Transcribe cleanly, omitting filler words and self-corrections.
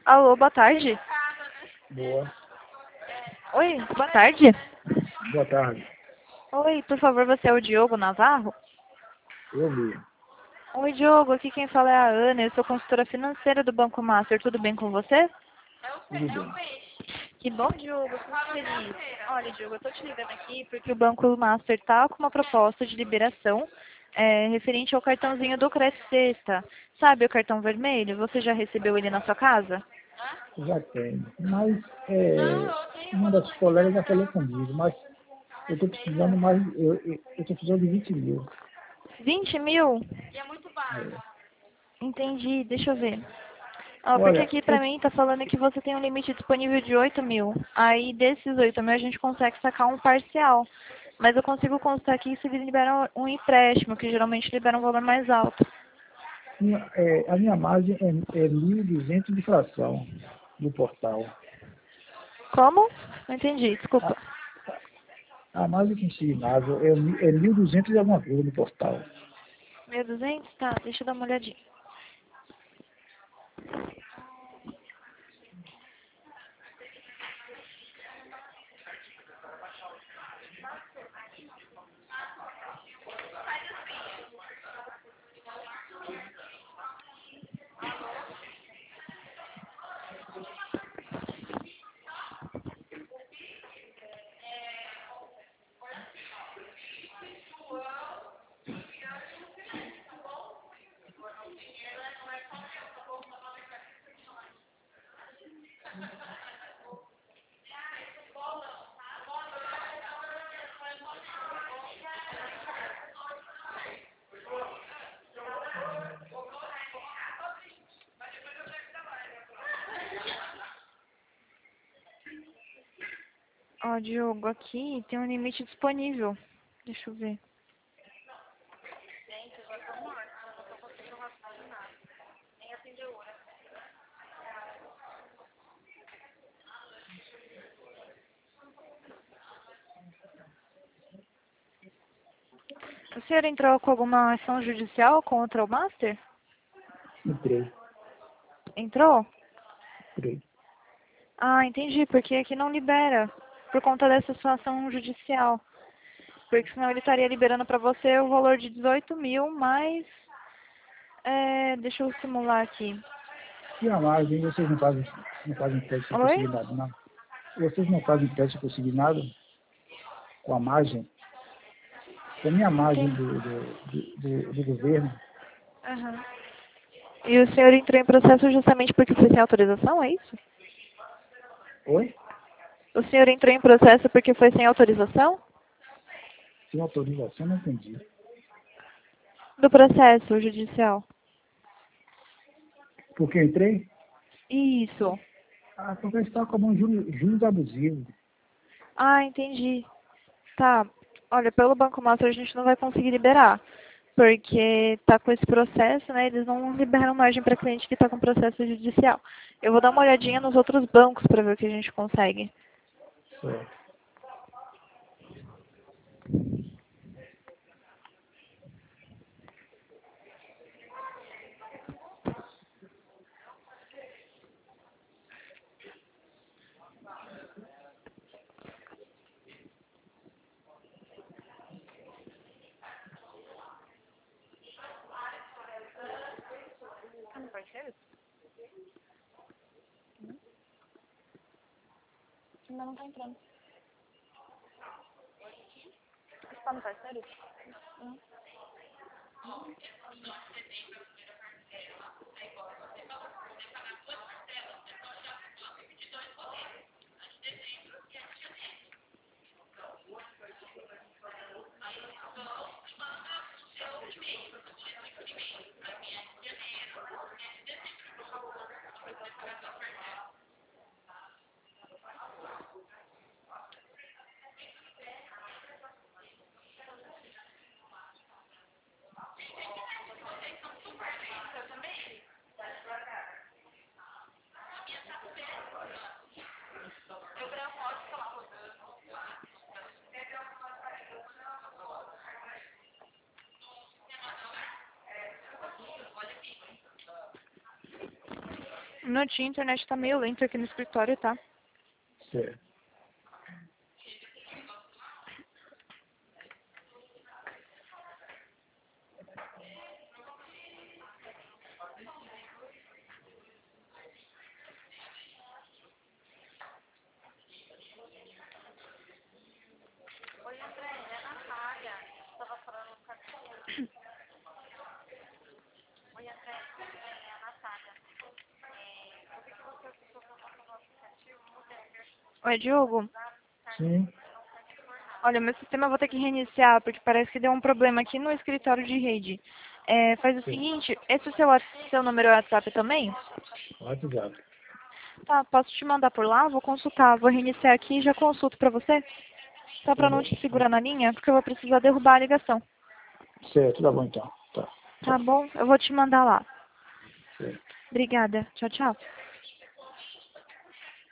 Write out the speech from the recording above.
Alô, boa tarde. Boa. Oi, boa tarde. Boa tarde. Oi, por favor, você é o Diogo Navarro? Eu vi. Oi, Diogo, aqui quem fala é a Ana, eu sou consultora financeira do Banco Master, tudo bem com você? Tudo bem. Que bom, Diogo, fico feliz. Olha, Diogo, eu tô te ligando aqui porque o Banco Master tá com uma proposta de liberação referente ao cartãozinho do Cresce Sexta. Sabe o cartão vermelho? Você já recebeu ele na sua casa? Já tenho. Mas uma das colegas já falou comigo, mas eu estou precisando mais, eu tô precisando de 20 mil. 20 mil? É. Entendi, deixa eu ver. Ó, porque Olha, aqui pra mim tá falando que você tem um limite disponível de 8 mil. Aí desses 8 mil a gente consegue sacar um parcial. Mas eu consigo constar aqui se eles liberam um empréstimo, que geralmente libera um valor mais alto. a minha margem é 1.200 de fração no portal. Como? Não entendi, desculpa. A, a margem consignável é 1.200 e alguma coisa no portal. 1.200? Tá, deixa eu dar uma olhadinha. Ó, Diogo, aqui tem um limite disponível. Deixa eu ver. O senhor entrou com alguma ação judicial contra o Master? Entrei, Entrou? entrei. Ah, entendi, porque aqui não libera, por conta dessa sua ação judicial. Porque senão ele estaria liberando para você o valor de 18 mil, mais... deixa eu simular aqui. E a margem, vocês não fazem teste Oi? consignado, não? Vocês não fazem teste consignado com a margem? Com a minha margem Entendi. do governo? Aham. E o senhor entrou em processo justamente porque foi sem autorização, é isso? Oi? O senhor entrou em processo porque foi sem autorização? Sem autorização, não entendi. Do processo judicial. Porque eu entrei? Isso. Porque eles estão cobrando juros abusivos. Ah, entendi. Tá. Olha, pelo Banco Master a gente não vai conseguir liberar. Porque tá com esse processo, né? Eles não liberam margem para cliente que está com processo judicial. Eu vou dar uma olhadinha nos outros bancos para ver o que a gente consegue. Certo. Tá no parceiro? Ainda não tá entrando. Está no parceiro? minutinho, a internet tá meio lenta aqui no escritório, tá? Certo. Oi, Diogo. Sim, Olha, meu sistema eu vou ter que reiniciar, porque parece que deu um problema aqui no escritório de rede. Faz o sim. seguinte, esse é o seu número WhatsApp também? WhatsApp. Tá, posso te mandar por lá? Vou consultar, vou reiniciar aqui e já consulto pra você? Só Tá pra não bom. te segurar na linha, porque eu vou precisar derrubar a ligação. Certo, tá bom então. Tá. Tá Tchau. bom? Eu vou te mandar lá. Certo. Obrigada. Tchau, tchau.